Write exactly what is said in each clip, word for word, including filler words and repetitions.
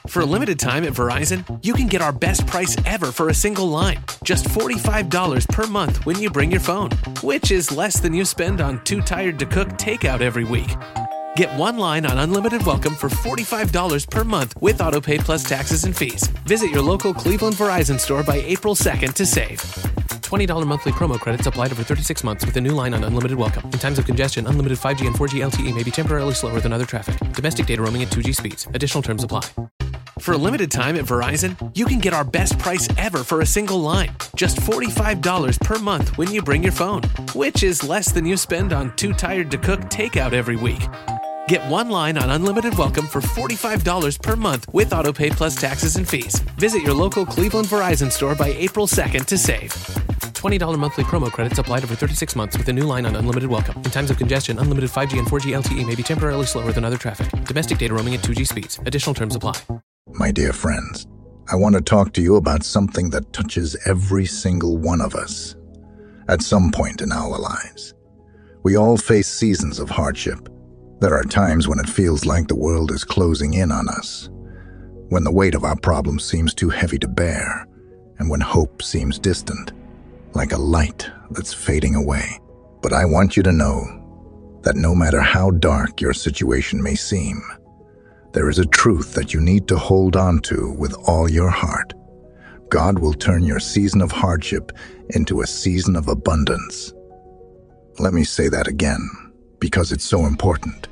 For a limited time at Verizon, you can get our best price ever for a single line. Just forty-five dollars per month when you bring your phone, which is less than you spend on Too Tired to Cook takeout every week. Get one line on Unlimited Welcome for forty-five dollars per month with AutoPay plus taxes and fees. Visit your local Cleveland Verizon store by April second to save. twenty dollars monthly promo credits applied over thirty-six months with a new line on Unlimited Welcome. In times of congestion, unlimited five G and four G L T E may be temporarily slower than other traffic. Domestic data roaming at two G speeds. Additional terms apply. For a limited time at Verizon, you can get our best price ever for a single line. Just forty-five dollars per month when you bring your phone, which is less than you spend on Too Tired to Cook takeout every week. Get one line on Unlimited Welcome for forty-five dollars per month with AutoPay plus taxes and fees. Visit your local Cleveland Verizon store by April second to save. twenty dollars monthly promo credits applied over thirty-six months with a new line on Unlimited Welcome. In times of congestion, unlimited five G and four G L T E may be temporarily slower than other traffic. Domestic data roaming at two G speeds. Additional terms apply. My dear friends, I want to talk to you about something that touches every single one of us at some point in our lives. We all face seasons of hardship. There are times when it feels like the world is closing in on us, when the weight of our problems seems too heavy to bear, and when hope seems distant, like a light that's fading away. But I want you to know that no matter how dark your situation may seem, there is a truth that you need to hold on to with all your heart. God will turn your season of hardship into a season of abundance. Let me say that again, because it's so important.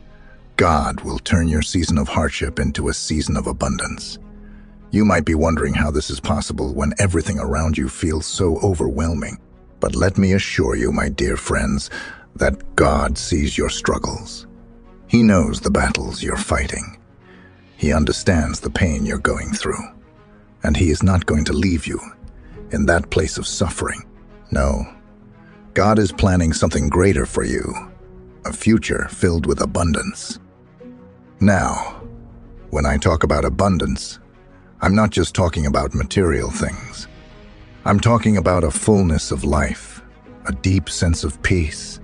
God will turn your season of hardship into a season of abundance. You might be wondering how this is possible when everything around you feels so overwhelming. But let me assure you, my dear friends, that God sees your struggles. He knows the battles you're fighting. He understands the pain you're going through. And He is not going to leave you in that place of suffering. No, God is planning something greater for you, a future filled with abundance. Now, when I talk about abundance, I'm not just talking about material things. I'm talking about a fullness of life, a deep sense of peace,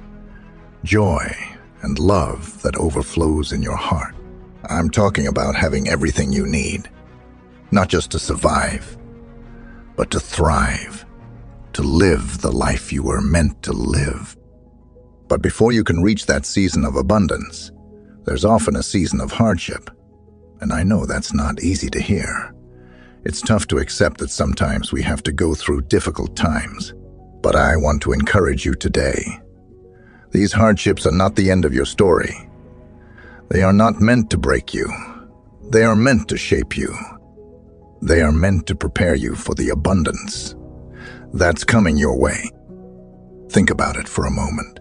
joy, and love that overflows in your heart. I'm talking about having everything you need, not just to survive, but to thrive, to live the life you were meant to live. But before you can reach that season of abundance, there's often a season of hardship. And I know that's not easy to hear. It's tough to accept that sometimes we have to go through difficult times. But I want to encourage you today. These hardships are not the end of your story. They are not meant to break you. They are meant to shape you. They are meant to prepare you for the abundance that's coming your way. Think about it for a moment.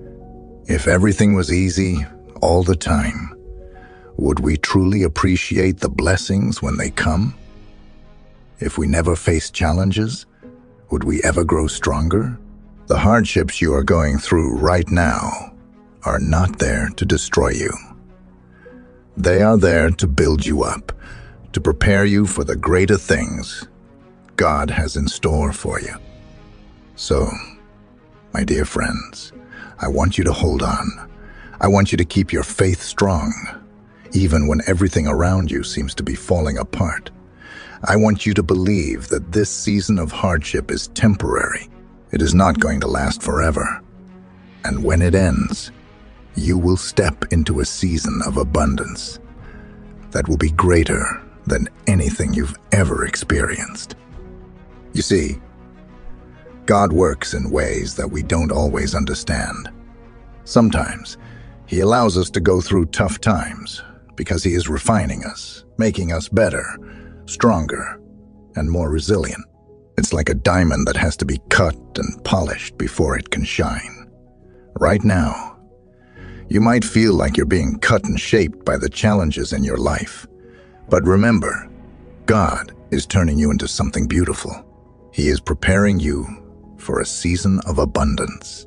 If everything was easy all the time, would we truly appreciate the blessings when they come? If we never face challenges, would we ever grow stronger? The hardships you are going through right now are not there to destroy you. They are there to build you up, to prepare you for the greater things God has in store for you. So, my dear friends, I want you to hold on. I want you to keep your faith strong, even when everything around you seems to be falling apart. I want you to believe that this season of hardship is temporary. It is not going to last forever. And when it ends, you will step into a season of abundance that will be greater than anything you've ever experienced. You see, God works in ways that we don't always understand. Sometimes, He allows us to go through tough times because He is refining us, making us better, stronger, and more resilient. It's like a diamond that has to be cut and polished before it can shine. Right now, you might feel like you're being cut and shaped by the challenges in your life. But remember, God is turning you into something beautiful. He is preparing you for a season of abundance.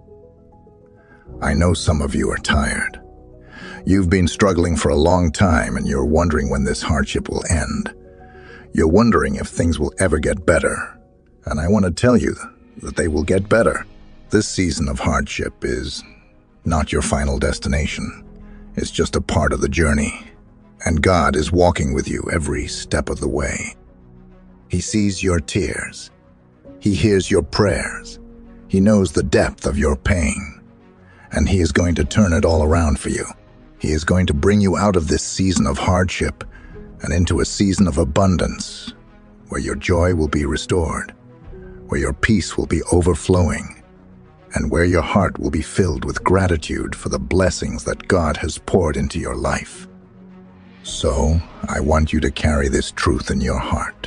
I know some of you are tired. You've been struggling for a long time and you're wondering when this hardship will end. You're wondering if things will ever get better. And I want to tell you that they will get better. This season of hardship is not your final destination. It's just a part of the journey. And God is walking with you every step of the way. He sees your tears. He hears your prayers. He knows the depth of your pain. And He is going to turn it all around for you. He is going to bring you out of this season of hardship and into a season of abundance, where your joy will be restored, where your peace will be overflowing, and where your heart will be filled with gratitude for the blessings that God has poured into your life. So, I want you to carry this truth in your heart.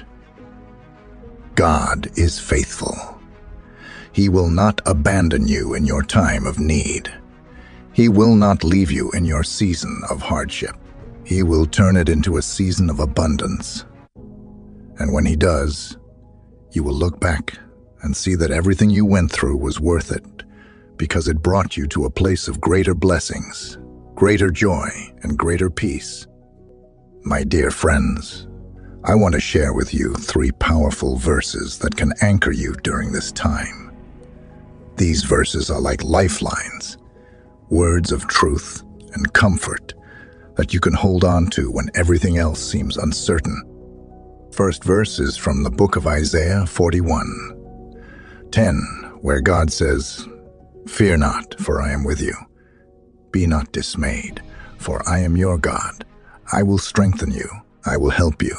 God is faithful. He will not abandon you in your time of need. He will not leave you in your season of hardship. He will turn it into a season of abundance. And when He does, you will look back and see that everything you went through was worth it, because it brought you to a place of greater blessings, greater joy, and greater peace. My dear friends, I want to share with you three powerful verses that can anchor you during this time. These verses are like lifelines, words of truth and comfort that you can hold on to when everything else seems uncertain. First verse is from the book of Isaiah forty-one, ten, where God says, "Fear not, for I am with you. Be not dismayed, for I am your God. I will strengthen you. I will help you.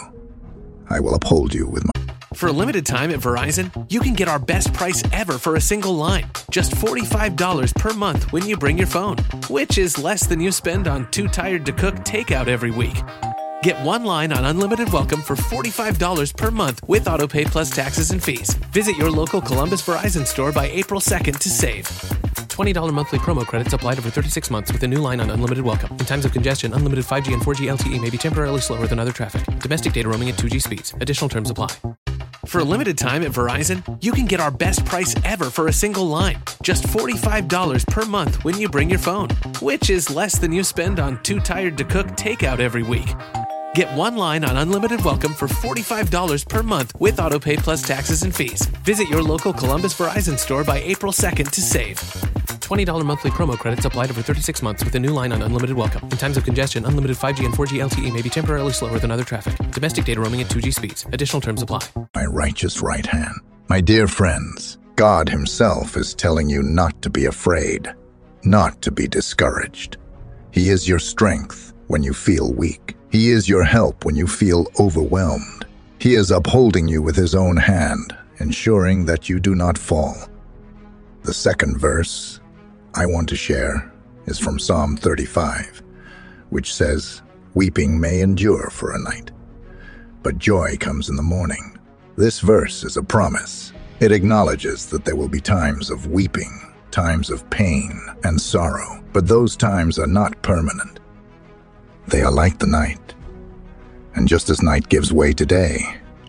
I will uphold you with my..." For a limited time at Verizon, you can get our best price ever for a single line. Just forty-five dollars per month when you bring your phone, which is less than you spend on Too Tired to Cook takeout every week. Get one line on Unlimited Welcome for forty-five dollars per month with AutoPay plus taxes and fees. Visit your local Columbus Verizon store by April second to save. twenty dollars monthly promo credits applied over thirty-six months with a new line on Unlimited Welcome. In times of congestion, unlimited five G and four G L T E may be temporarily slower than other traffic. Domestic data roaming at two G speeds. Additional terms apply. For a limited time at Verizon, you can get our best price ever for a single line. Just forty-five dollars per month when you bring your phone, which is less than you spend on Too Tired to Cook takeout every week. Get one line on Unlimited Welcome for forty-five dollars per month with AutoPay plus taxes and fees. Visit your local Columbus Verizon store by April second to save. twenty dollars monthly promo credits applied over thirty-six months with a new line on Unlimited Welcome. In times of congestion, unlimited five G and four G L T E may be temporarily slower than other traffic. Domestic data roaming at two G speeds. Additional terms apply. My righteous right hand. My dear friends, God Himself is telling you not to be afraid, not to be discouraged. He is your strength when you feel weak. He is your help when you feel overwhelmed. He is upholding you with His own hand, ensuring that you do not fall. The second verse I want to share is from Psalm thirty-five, which says, "Weeping may endure for a night, but joy comes in the morning." This verse is a promise. It acknowledges that there will be times of weeping, times of pain and sorrow, but those times are not permanent. They are like the night. And just as night gives way to day,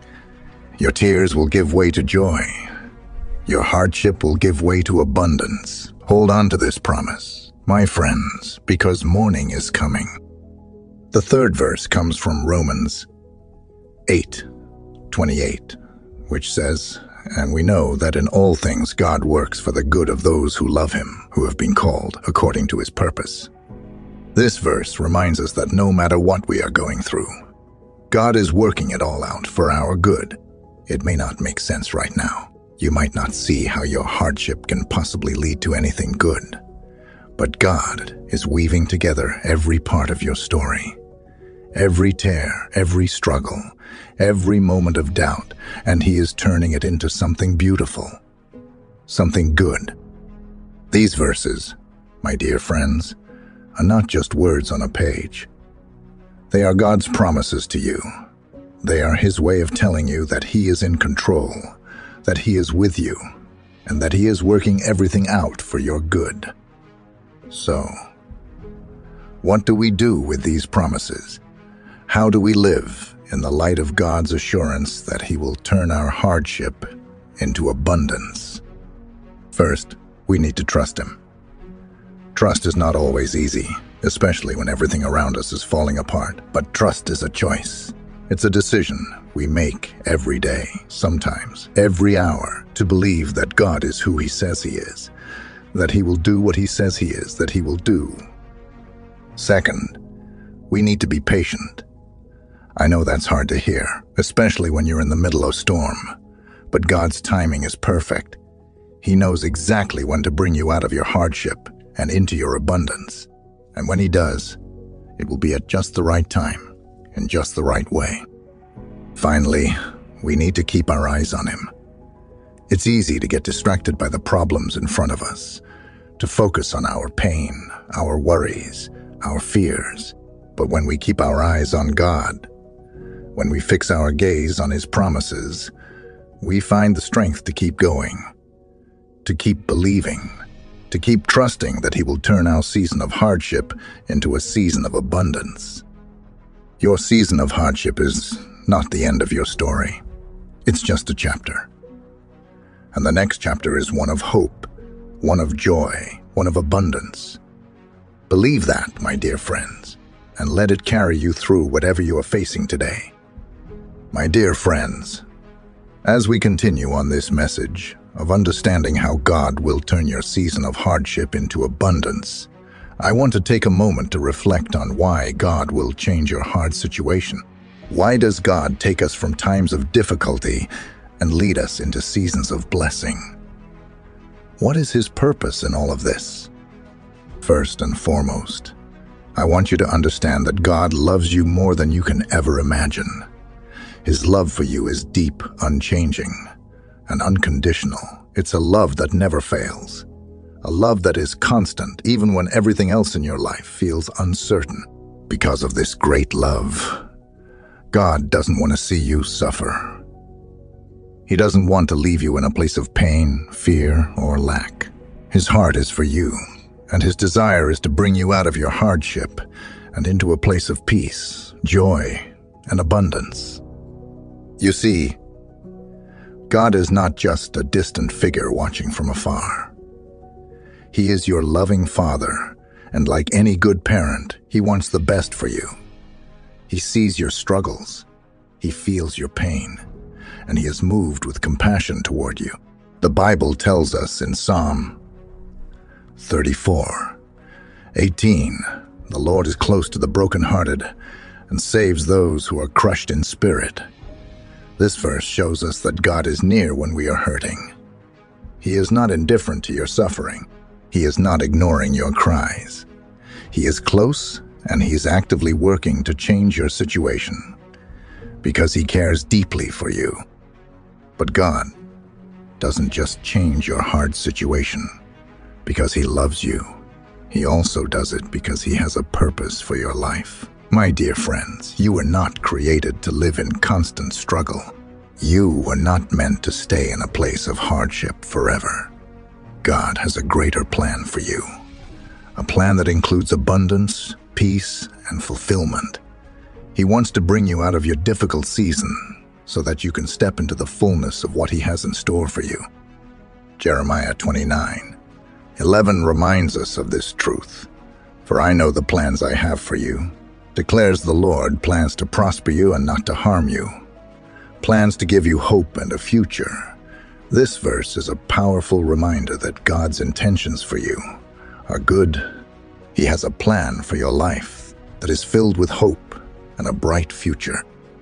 your tears will give way to joy. Your hardship will give way to abundance. Hold on to this promise, my friends, because morning is coming. The third verse comes from Romans eight twenty-eight, which says, "And we know that in all things God works for the good of those who love Him, who have been called according to His purpose." This verse reminds us that no matter what we are going through, God is working it all out for our good. It may not make sense right now. You might not see how your hardship can possibly lead to anything good. But God is weaving together every part of your story. Every tear, every struggle, every moment of doubt, and He is turning it into something beautiful, something good. These verses, my dear friends, are not just words on a page. They are God's promises to you. They are His way of telling you that He is in control, that He is with you, and that He is working everything out for your good. So, what do we do with these promises? How do we live in the light of God's assurance that He will turn our hardship into abundance? First, we need to trust Him. Trust is not always easy, especially when everything around us is falling apart. But trust is a choice. It's a decision we make every day, sometimes every hour, to believe that God is who He says He is, that He will do what He says He is, that He will do. Second, We need to be patient. I know that's hard to hear, especially when you're in the middle of a storm. But God's timing is perfect. He knows exactly when to bring you out of your hardship and into your abundance. And when He does, it will be at just the right time, in just the right way. Finally, we need to keep our eyes on Him. It's easy to get distracted by the problems in front of us, to focus on our pain, our worries, our fears. But when we keep our eyes on God, when we fix our gaze on His promises, we find the strength to keep going, to keep believing, to keep trusting that He will turn our season of hardship into a season of abundance. Your season of hardship is not the end of your story. It's just a chapter. And the next chapter is one of hope, one of joy, one of abundance. Believe that, my dear friends, and let it carry you through whatever you are facing today. My dear friends, as we continue on this message of understanding how God will turn your season of hardship into abundance, I want to take a moment to reflect on why God will change your hard situation. Why does God take us from times of difficulty and lead us into seasons of blessing? What is His purpose in all of this? First and foremost, I want you to understand that God loves you more than you can ever imagine. His love for you is deep, unchanging, and unconditional. It's a love that never fails. A love that is constant even when everything else in your life feels uncertain. Because of this great love, God doesn't want to see you suffer. He doesn't want to leave you in a place of pain, fear, or lack. His heart is for you, and His desire is to bring you out of your hardship and into a place of peace, joy, and abundance. You see, God is not just a distant figure watching from afar. He is your loving Father, and like any good parent, He wants the best for you. He sees your struggles, He feels your pain, and He is moved with compassion toward you. The Bible tells us in Psalm thirty-four, eighteen, "The Lord is close to the brokenhearted and saves those who are crushed in spirit." This verse shows us that God is near when we are hurting. He is not indifferent to your suffering. He is not ignoring your cries. He is close, and He is actively working to change your situation because He cares deeply for you. But God doesn't just change your hard situation because He loves you. He also does it because He has a purpose for your life. My dear friends, you were not created to live in constant struggle. You were not meant to stay in a place of hardship forever. God has a greater plan for you, a plan that includes abundance, peace, and fulfillment. He wants to bring you out of your difficult season so that you can step into the fullness of what He has in store for you. Jeremiah twenty-nine eleven reminds us of this truth. "For I know the plans I have for you, declares the Lord, plans to prosper you and not to harm you, plans to give you hope and a future." This verse is a powerful reminder that God's intentions for you are good. He has a plan for your life that is filled with hope and a bright future.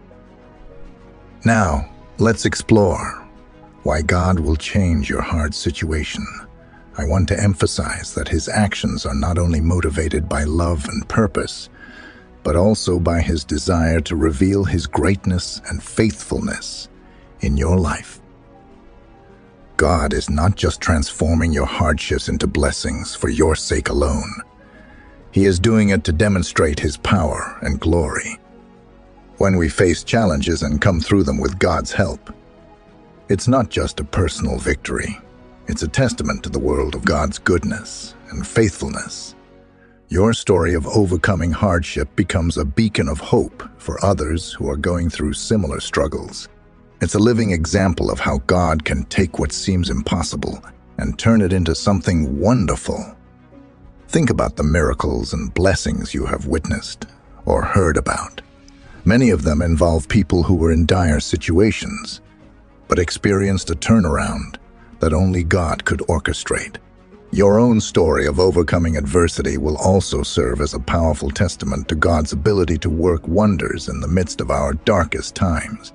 Now, let's explore why God will change your hard situation. I want to emphasize that His actions are not only motivated by love and purpose, but also by His desire to reveal His greatness and faithfulness in your life. God is not just transforming your hardships into blessings for your sake alone. He is doing it to demonstrate His power and glory. When we face challenges and come through them with God's help, it's not just a personal victory. It's a testament to the world of God's goodness and faithfulness. Your story of overcoming hardship becomes a beacon of hope for others who are going through similar struggles. It's a living example of how God can take what seems impossible and turn it into something wonderful. Think about the miracles and blessings you have witnessed or heard about. Many of them involve people who were in dire situations, but experienced a turnaround that only God could orchestrate. Your own story of overcoming adversity will also serve as a powerful testament to God's ability to work wonders in the midst of our darkest times.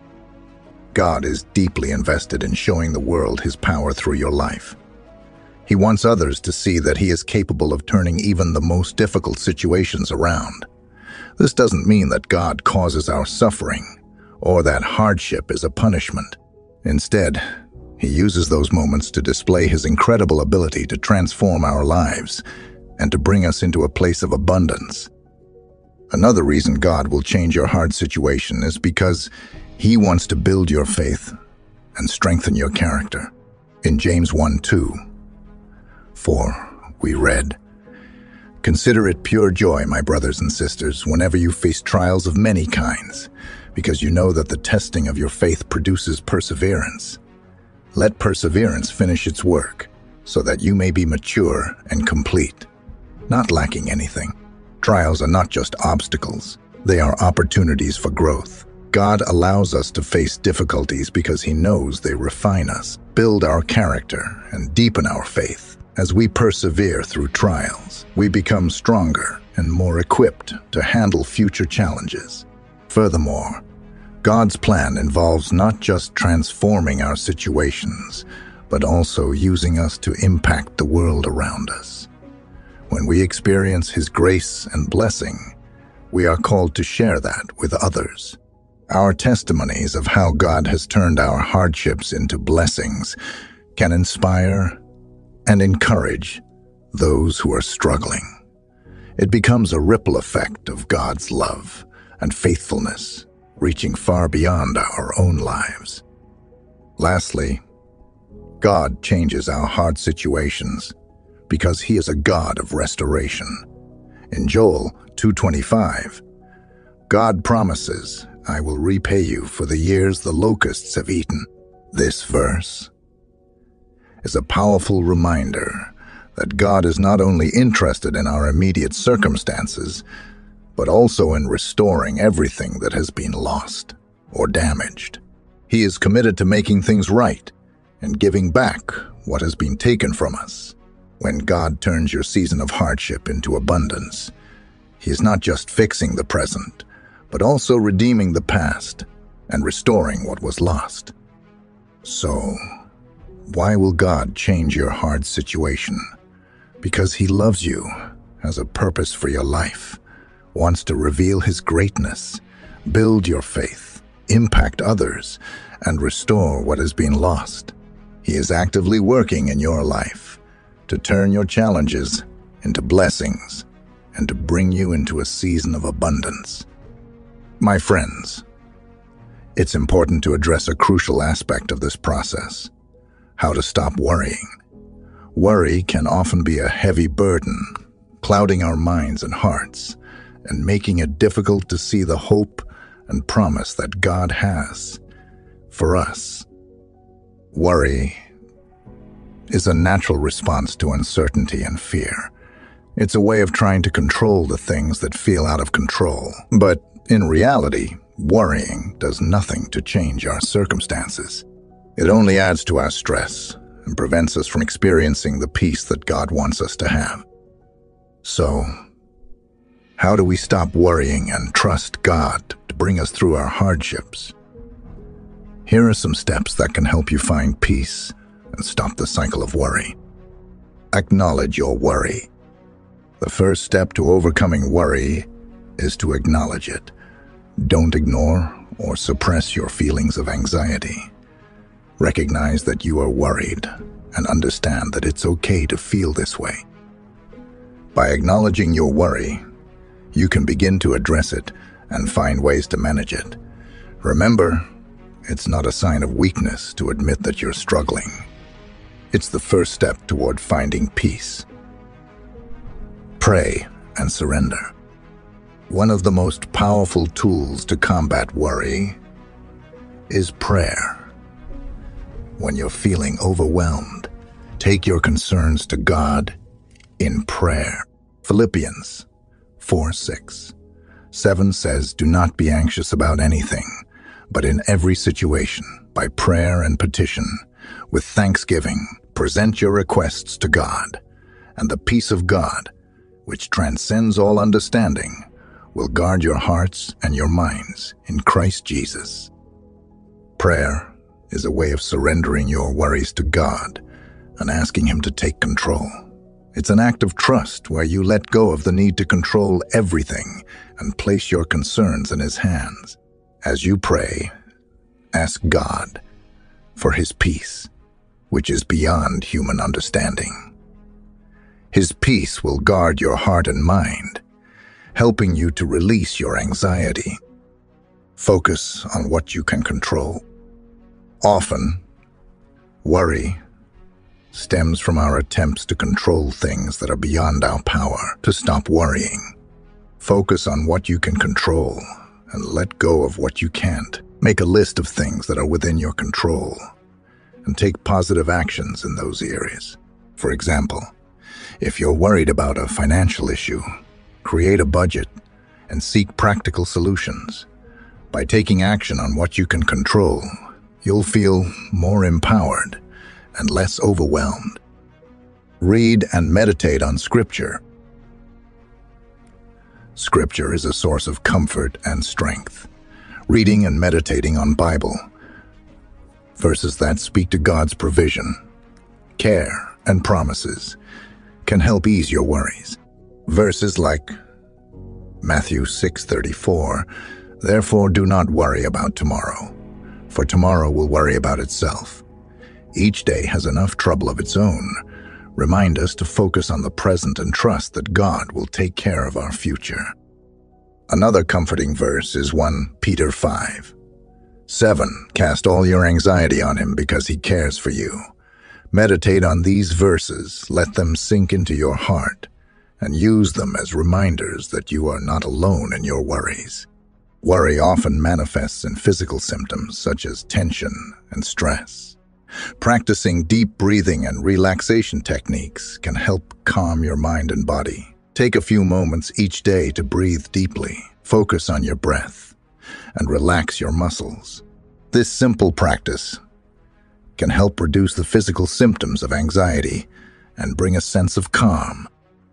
God is deeply invested in showing the world His power through your life. He wants others to see that He is capable of turning even the most difficult situations around. This doesn't mean that God causes our suffering or that hardship is a punishment. Instead, He uses those moments to display His incredible ability to transform our lives and to bring us into a place of abundance. Another reason God will change your hard situation is because He wants to build your faith and strengthen your character. In James one two, four, we read, "Consider it pure joy, my brothers and sisters, whenever you face trials of many kinds, because you know that the testing of your faith produces perseverance. Let perseverance finish its work, so that you may be mature and complete, not lacking anything." Trials are not just obstacles, they are opportunities for growth. God allows us to face difficulties because He knows they refine us, build our character, and deepen our faith. As we persevere through trials, we become stronger and more equipped to handle future challenges. Furthermore, God's plan involves not just transforming our situations, but also using us to impact the world around us. When we experience His grace and blessing, we are called to share that with others. Our testimonies of how God has turned our hardships into blessings can inspire and encourage those who are struggling. It becomes a ripple effect of God's love and faithfulness, reaching far beyond our own lives. Lastly, God changes our hard situations because He is a God of restoration. In Joel two twenty-five, God promises, "I will repay you for the years the locusts have eaten." This verse is a powerful reminder that God is not only interested in our immediate circumstances, but also in restoring everything that has been lost or damaged. He is committed to making things right and giving back what has been taken from us. When God turns your season of hardship into abundance, He is not just fixing the present, but also redeeming the past and restoring what was lost. So, why will God change your hard situation? Because He loves you, has a purpose for your life, wants to reveal His greatness, build your faith, impact others, and restore what has been lost. He is actively working in your life to turn your challenges into blessings and to bring you into a season of abundance. My friends, it's important to address a crucial aspect of this process: how to stop worrying. Worry can often be a heavy burden, clouding our minds and hearts, and making it difficult to see the hope and promise that God has for us. Worry is a natural response to uncertainty and fear. It's a way of trying to control the things that feel out of control. But in reality, worrying does nothing to change our circumstances. It only adds to our stress and prevents us from experiencing the peace that God wants us to have. So, how do we stop worrying and trust God to bring us through our hardships? Here are some steps that can help you find peace and stop the cycle of worry. Acknowledge your worry. The first step to overcoming worry is to acknowledge it. Don't ignore or suppress your feelings of anxiety. Recognize that you are worried and understand that it's okay to feel this way. By acknowledging your worry, you can begin to address it and find ways to manage it. Remember, it's not a sign of weakness to admit that you're struggling. It's the first step toward finding peace. Pray and surrender. One of the most powerful tools to combat worry is prayer. When you're feeling overwhelmed, take your concerns to God in prayer. Philippians four six seven says, "Do not be anxious about anything, but in every situation, by prayer and petition, with thanksgiving, present your requests to God. and the peace of God, which transcends all understanding, will guard your hearts and your minds in Christ Jesus. Prayer is a way of surrendering your worries to God and asking Him to take control. It's an act of trust where you let go of the need to control everything and place your concerns in His hands. As you pray, ask God for His peace, which is beyond human understanding. His peace will guard your heart and mind, helping you to release your anxiety. Focus on what you can control. Often, worry stems from our attempts to control things that are beyond our power. To stop worrying, focus on what you can control and let go of what you can't. Make a list of things that are within your control and take positive actions in those areas. For example, if you're worried about a financial issue, create a budget and seek practical solutions. By taking action on what you can control, you'll feel more empowered and less overwhelmed. Read and meditate on Scripture. Scripture is a source of comfort and strength. Reading and meditating on Bible verses that speak to God's provision, care, and promises can help ease your worries. Verses like Matthew six thirty-four, "Therefore do not worry about tomorrow, for tomorrow will worry about itself. Each day has enough trouble of its own," remind us to focus on the present and trust that God will take care of our future. Another comforting verse is First Peter five seven, "Cast all your anxiety on Him because He cares for you." Meditate on these verses, let them sink into your heart, and use them as reminders that you are not alone in your worries. Worry often manifests in physical symptoms such as tension and stress. Practicing deep breathing and relaxation techniques can help calm your mind and body. Take a few moments each day to breathe deeply, focus on your breath, and relax your muscles. This simple practice can help reduce the physical symptoms of anxiety and bring a sense of calm.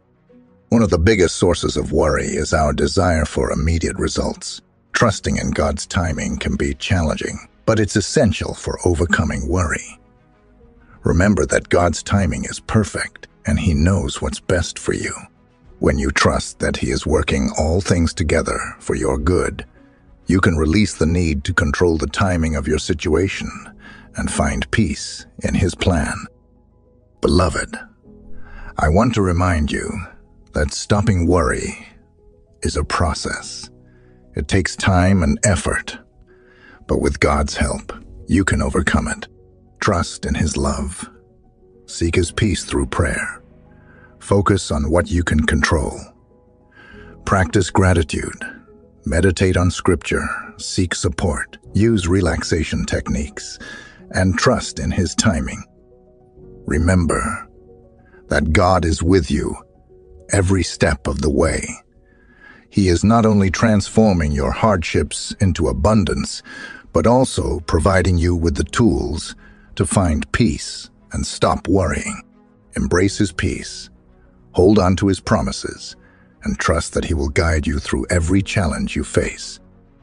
One of the biggest sources of worry is our desire for immediate results. Trusting in God's timing can be challenging, but it's essential for overcoming worry. Remember that God's timing is perfect, and He knows what's best for you. When you trust that He is working all things together for your good, you can release the need to control the timing of your situation and find peace in His plan. Beloved, I want to remind you that stopping worry is a process. It takes time and effort, but with God's help, you can overcome it. Trust in His love. Seek His peace through prayer. Focus on what you can control. Practice gratitude. Meditate on Scripture. Seek support. Use relaxation techniques, and trust in His timing. Remember that God is with you every step of the way. He is not only transforming your hardships into abundance, but also providing you with the tools to find peace and stop worrying. Embrace His peace, hold on to His promises, and trust that He will guide you through every challenge you face.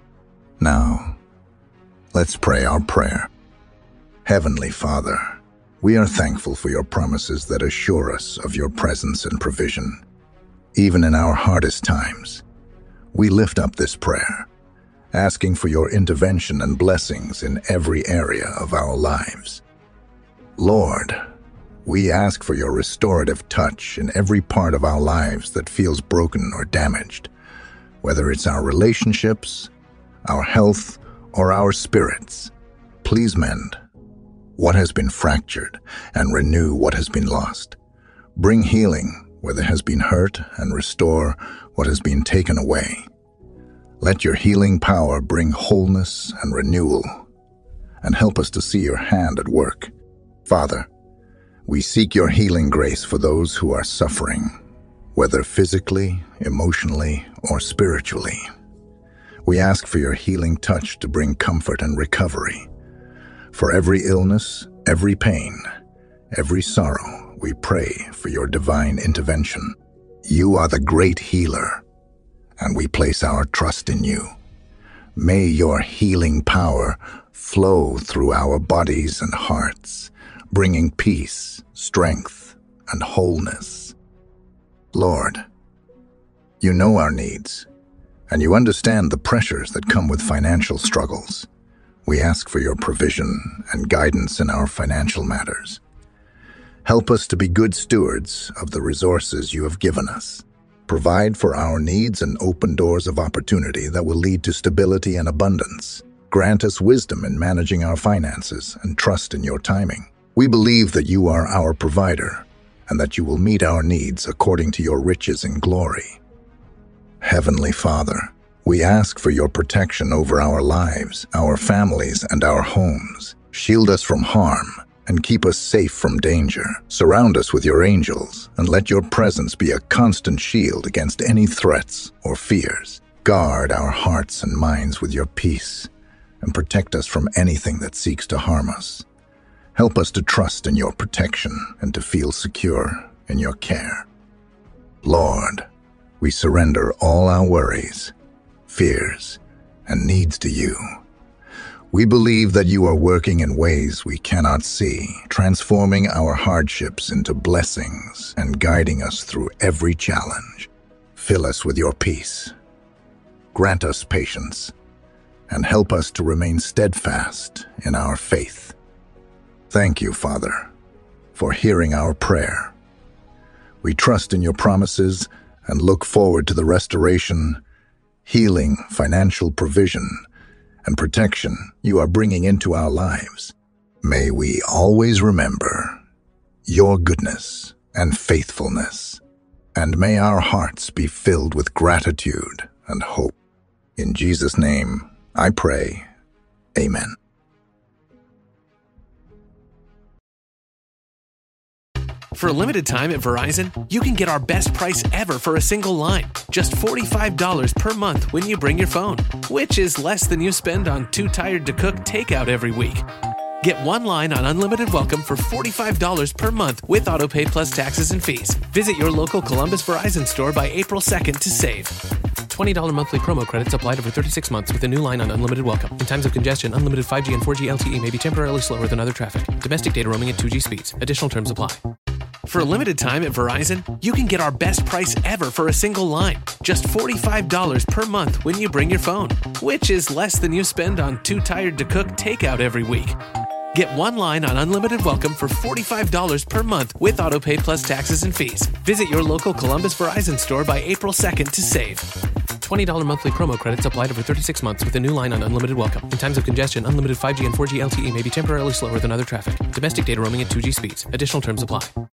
Now, let's pray our prayer. Heavenly Father, we are thankful for your promises that assure us of your presence and provision. Even in our hardest times, we lift up this prayer, asking for your intervention and blessings in every area of our lives. Lord, we ask for your restorative touch in every part of our lives that feels broken or damaged, whether it's our relationships, our health, or our spirits. Please mend what has been fractured and renew what has been lost. Bring healing where there has been hurt and restore what has been taken away. Let your healing power bring wholeness and renewal, and help us to see your hand at work. Father, we seek your healing grace for those who are suffering, whether physically, emotionally, or spiritually. We ask for your healing touch to bring comfort and recovery. For every illness, every pain, every sorrow, we pray for your divine intervention. You are the great healer, and we place our trust in you. May your healing power flow through our bodies and hearts, bringing peace, strength, and wholeness. Lord, you know our needs, and you understand the pressures that come with financial struggles. We ask for your provision and guidance in our financial matters. Help us to be good stewards of the resources you have given us. Provide for our needs and open doors of opportunity that will lead to stability and abundance. Grant us wisdom in managing our finances and trust in your timing. We believe that you are our provider and that you will meet our needs according to your riches and glory. Heavenly Father, we ask for your protection over our lives, our families, and our homes. Shield us from harm and keep us safe from danger. Surround us with your angels, and let your presence be a constant shield against any threats or fears. Guard our hearts and minds with your peace, and protect us from anything that seeks to harm us. Help us to trust in your protection and to feel secure in your care. Lord, we surrender all our worries, fears, and needs to you. We believe that you are working in ways we cannot see, transforming our hardships into blessings and guiding us through every challenge. Fill us with your peace. Grant us patience, and help us to remain steadfast in our faith. Thank you, Father, for hearing our prayer. We trust in your promises and look forward to the restoration, healing, financial provision, and protection you are bringing into our lives. May we always remember your goodness and faithfulness, and may our hearts be filled with gratitude and hope. In Jesus' name, I pray. Amen. For a limited time at Verizon, you can get our best price ever for a single line. Just forty-five dollars per month when you bring your phone, which is less than you spend on Too Tired to Cook takeout every week. Get one line on Unlimited Welcome for forty-five dollars per month with AutoPay plus taxes and fees. Visit your local Columbus Verizon store by April second to save. twenty dollars monthly promo credits applied over thirty-six months with a new line on Unlimited Welcome. In times of congestion, unlimited five G and four G L T E may be temporarily slower than other traffic. Domestic data roaming at two G speeds. Additional terms apply. For a limited time at Verizon, you can get our best price ever for a single line. Just forty-five dollars per month when you bring your phone, which is less than you spend on Too Tired to Cook takeout every week. Get one line on Unlimited Welcome for forty-five dollars per month with AutoPay plus taxes and fees. Visit your local Columbus Verizon store by April second to save. twenty dollars monthly promo credits applied over thirty-six months with a new line on Unlimited Welcome. In times of congestion, unlimited five G and four G L T E may be temporarily slower than other traffic. Domestic data roaming at two G speeds. Additional terms apply.